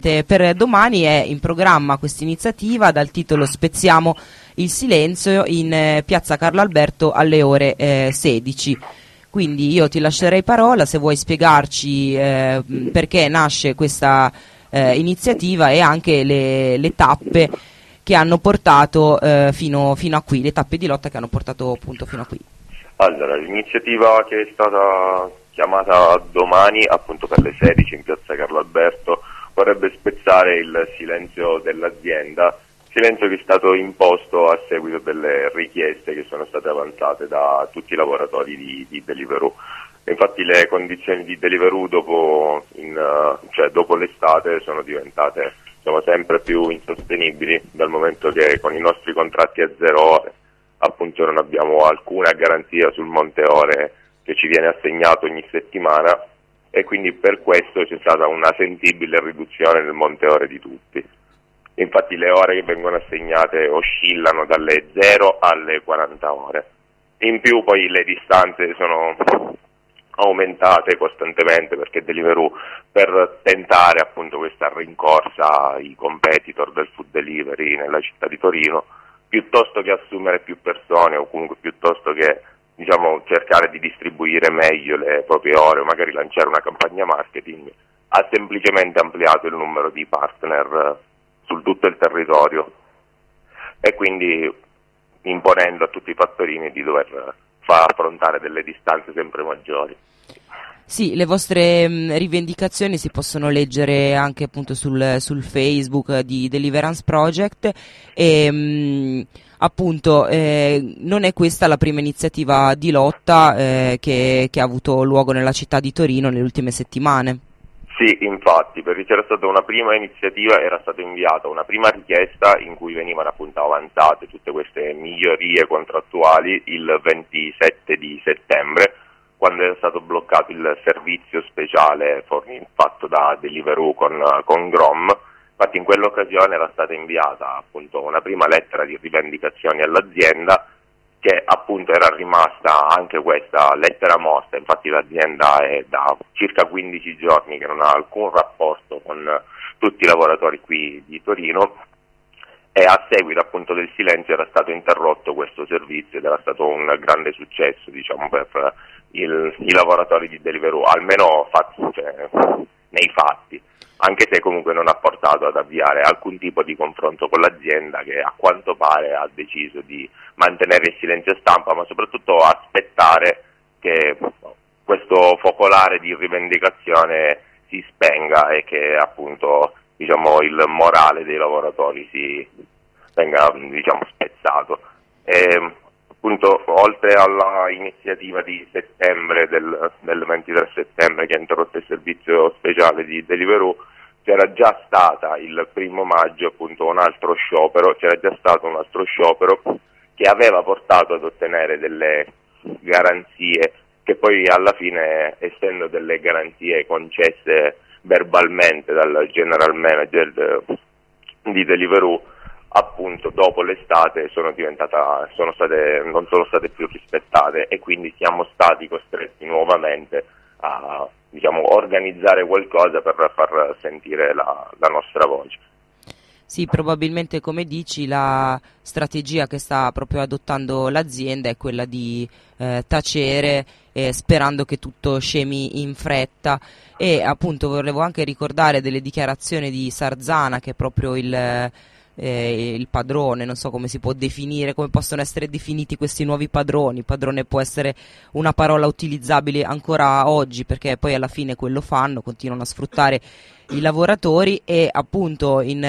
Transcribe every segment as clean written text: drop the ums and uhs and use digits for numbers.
Per domani è in programma questa iniziativa dal titolo Spezziamo il silenzio in piazza Carlo Alberto alle ore 16. Quindi io ti lascerei parola se vuoi spiegarci perché nasce questa iniziativa e anche le tappe che hanno portato fino a qui, le tappe di lotta che hanno portato appunto fino a qui. Allora, l'iniziativa che è stata chiamata domani appunto per le 16 in piazza Carlo Alberto vorrebbe spezzare il silenzio dell'azienda, silenzio che è stato imposto a seguito delle richieste che sono state avanzate da tutti i lavoratori di Deliveroo. Infatti le condizioni di Deliveroo dopo l'estate sono diventate sempre più insostenibili, dal momento che con i nostri contratti a 0 ore appunto non abbiamo alcuna garanzia sul monte ore che ci viene assegnato ogni settimana, e quindi per questo c'è stata una sentibile riduzione del monte ore di tutti. Infatti le ore che vengono assegnate oscillano dalle 0 alle 40 ore. In più poi le distanze sono aumentate costantemente, perché Deliveroo, per tentare appunto questa rincorsa ai competitor del food delivery nella città di Torino, piuttosto che assumere più persone o comunque piuttosto che cercare di distribuire meglio le proprie ore o magari lanciare una campagna marketing, ha semplicemente ampliato il numero di partner su tutto il territorio, e quindi imponendo a tutti i fattorini di dover affrontare delle distanze sempre maggiori. Sì, le vostre rivendicazioni si possono leggere anche appunto sul Facebook di Deliverance Project e appunto non è questa la prima iniziativa di lotta che ha avuto luogo nella città di Torino nelle ultime settimane. Sì, infatti, perché c'era stata una prima iniziativa, era stata inviata una prima richiesta in cui venivano appunto avanzate tutte queste migliorie contrattuali il 27 di settembre, quando era stato bloccato il servizio speciale fatto da Deliveroo con Grom. Infatti in quell'occasione era stata inviata appunto una prima lettera di rivendicazioni all'azienda, che appunto era rimasta anche questa lettera morta. Infatti l'azienda è da circa 15 giorni che non ha alcun rapporto con tutti i lavoratori qui di Torino, e a seguito appunto del silenzio era stato interrotto questo servizio ed era stato un grande successo per i lavoratori di Deliveroo, almeno nei fatti, anche se comunque non ha portato ad avviare alcun tipo di confronto con l'azienda, che a quanto pare ha deciso di mantenere il silenzio stampa, ma soprattutto aspettare che questo focolare di rivendicazione si spenga e che appunto il morale dei lavoratori venga spezzato. Appunto, oltre alla iniziativa di settembre del 23 settembre che ha interrotto il servizio speciale di Deliveroo, c'era già stata il 1° maggio appunto c'era già stato un altro sciopero che aveva portato ad ottenere delle garanzie che poi alla fine, essendo delle garanzie concesse verbalmente dal general manager di Deliveroo, appunto dopo l'estate non sono state più rispettate, e quindi siamo stati costretti nuovamente a organizzare qualcosa per far sentire la nostra voce. Sì, probabilmente, come dici, la strategia che sta proprio adottando l'azienda è quella di tacere, sperando che tutto scemi in fretta. E appunto volevo anche ricordare delle dichiarazioni di Sarzana, che è proprio il padrone, non so come si può definire, come possono essere definiti questi nuovi padroni. Padrone può essere una parola utilizzabile ancora oggi, perché poi alla fine quello fanno, continuano a sfruttare i lavoratori, e appunto in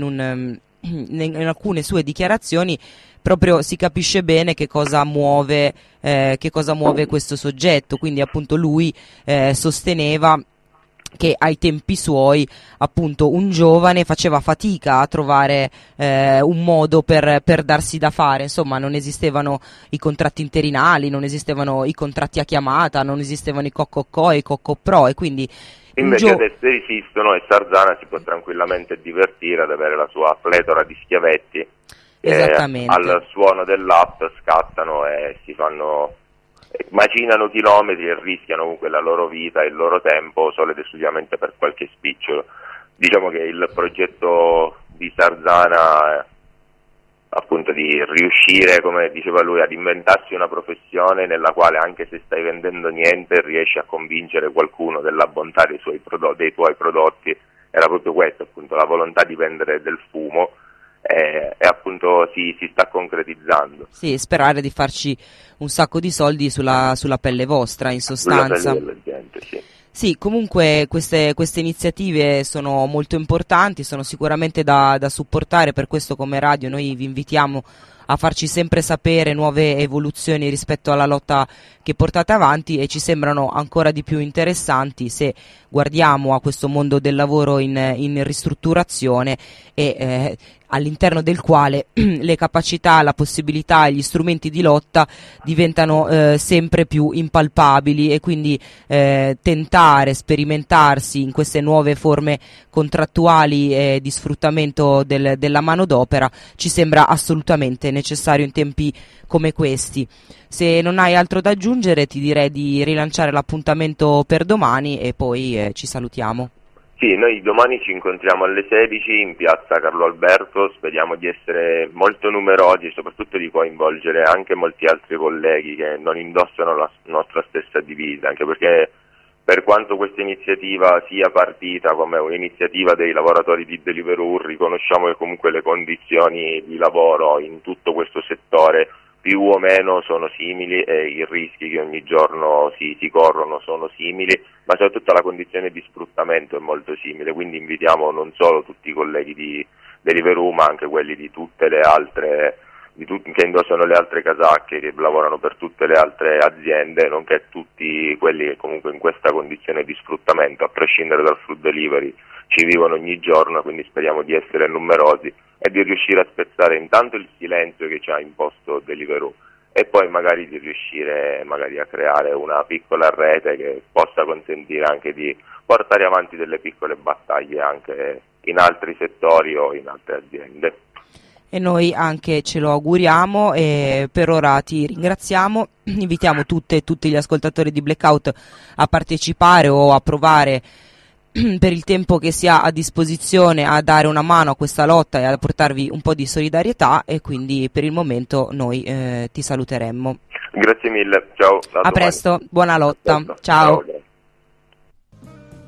alcune sue dichiarazioni proprio si capisce bene che cosa muove questo soggetto. Quindi appunto lui sosteneva che ai tempi suoi appunto un giovane faceva fatica a trovare un modo per darsi da fare, insomma non esistevano i contratti interinali, non esistevano i contratti a chiamata, non esistevano i co-co-co e i co-co-pro, e quindi invece adesso esistono, e Sarzana si può tranquillamente divertire ad avere la sua pletora di schiavetti che al suono dell'app scattano e macinano chilometri e rischiano comunque la loro vita e il loro tempo solo ed esclusivamente per qualche spicciolo. Diciamo che il progetto di Sarzana appunto di riuscire, come diceva lui, ad inventarsi una professione nella quale, anche se stai vendendo niente, riesci a convincere qualcuno della bontà dei tuoi prodotti. Era proprio questo, appunto, la volontà di vendere del fumo, e appunto si sta concretizzando. Sì, sperare di farci un sacco di soldi sulla pelle vostra, in sostanza. Sulla pelle della gente, sì. Sì, comunque queste iniziative sono molto importanti, sono sicuramente da supportare, per questo come radio noi vi invitiamo a farci sempre sapere nuove evoluzioni rispetto alla lotta che portate avanti, e ci sembrano ancora di più interessanti se guardiamo a questo mondo del lavoro in ristrutturazione, e all'interno del quale le capacità, la possibilità e gli strumenti di lotta diventano sempre più impalpabili, e quindi tentare, sperimentarsi in queste nuove forme contrattuali di sfruttamento della manodopera ci sembra assolutamente necessario in tempi come questi. Se non hai altro da aggiungere, ti direi di rilanciare l'appuntamento per domani e poi ci salutiamo. Sì, noi domani ci incontriamo alle 16 in piazza Carlo Alberto, speriamo di essere molto numerosi e soprattutto di coinvolgere anche molti altri colleghi che non indossano la nostra stessa divisa, anche perché per quanto questa iniziativa sia partita come un'iniziativa dei lavoratori di Deliveroo, riconosciamo che comunque le condizioni di lavoro in tutto questo settore più o meno sono simili e i rischi che ogni giorno si corrono sono simili, ma soprattutto la condizione di sfruttamento è molto simile, quindi invitiamo non solo tutti i colleghi di Deliveroo ma anche quelli di tutte le altre che indossano le altre casacche, che lavorano per tutte le altre aziende, nonché tutti quelli che comunque in questa condizione di sfruttamento, a prescindere dal food delivery, ci vivono ogni giorno, quindi speriamo di essere numerosi e di riuscire a spezzare intanto il silenzio che ci ha imposto Deliveroo e poi magari di riuscire a creare una piccola rete che possa consentire anche di portare avanti delle piccole battaglie anche in altri settori o in altre aziende. E noi anche ce lo auguriamo, e per ora ti ringraziamo, invitiamo tutte e tutti gli ascoltatori di Blackout a partecipare o a provare per il tempo che si ha a disposizione a dare una mano a questa lotta e a portarvi un po' di solidarietà, e quindi per il momento noi ti saluteremmo. Grazie mille, ciao. A presto, buona lotta, ciao.